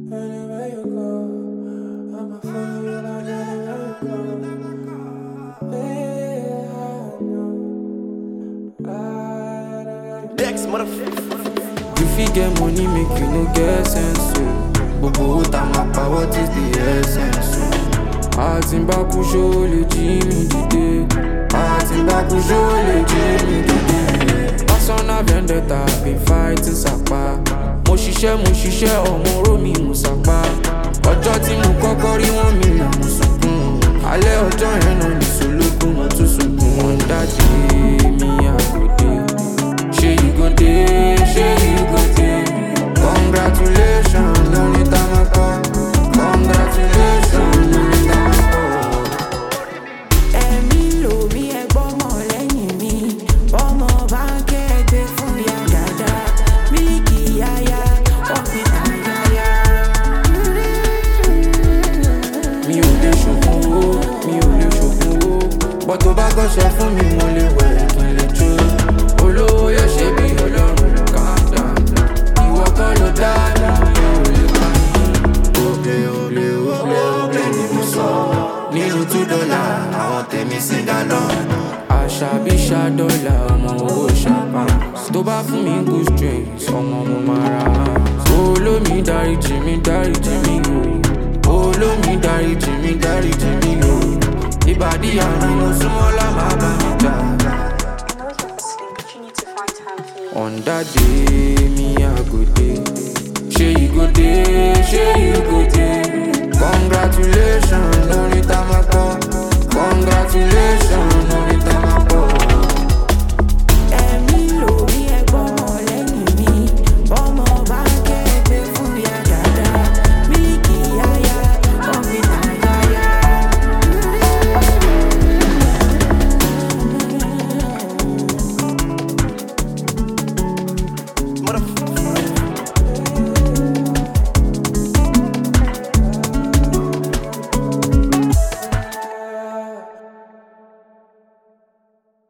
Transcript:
Anywhere you go, I'ma follow you like anywhere you go. Baby, I know. Dex, motherfucker. You fit get money, make you no get sense, so Bobo Tamapa, what is the essence, so Atimbaku show le Jimmy dide Atimbaku show le Jimmy dide Personal vendetta, been fighting sapa Mo ṣiṣẹ́ ọmọ oró mi mú sapa Ọjọ́ tí mo kọ́kọ́ rí wọ́n mi là mo sunkún Alẹ́ ọjọ́ yẹn náà ní solókun mo tún sunkún One that day, me I go dey Ṣé you go dey, ṣé you go dey Congratulations, lórí tamako Congratulations, lórí tamako Ẹ̀mí lò mí ẹgbọ́n mọ̀ lẹ́yìn mi Ọmọ bá ń kẹ́gbẹ́ fún ya dáadáa Mílíkì yáyá, wọ́n fi tàn yáyá Mi ò lè ṣògùn owó, Bọ́ tó bá gọ́ṣẹ́ fún mi mo lè wẹ̀ kí n lè jó Olówó yóò ṣe bí Ọlọ́run calm down Ìwọ kọ́ ló dá mi, ò lè pa mí Òkè ni mo sọ Nínú $2, àwọn tèmi sí gallon Àṣàbí $1 ọmọ owó ṣàpá Tó bá fún mi good strings, ọmọ mo máa ra Olómi dáríjì mi o Olómi dáríjì mi o Ìbàdí àrùn mo súnmọ́ lámà bá mi jà On that day, me I go dey Ṣé you go dey, ṣé you go dey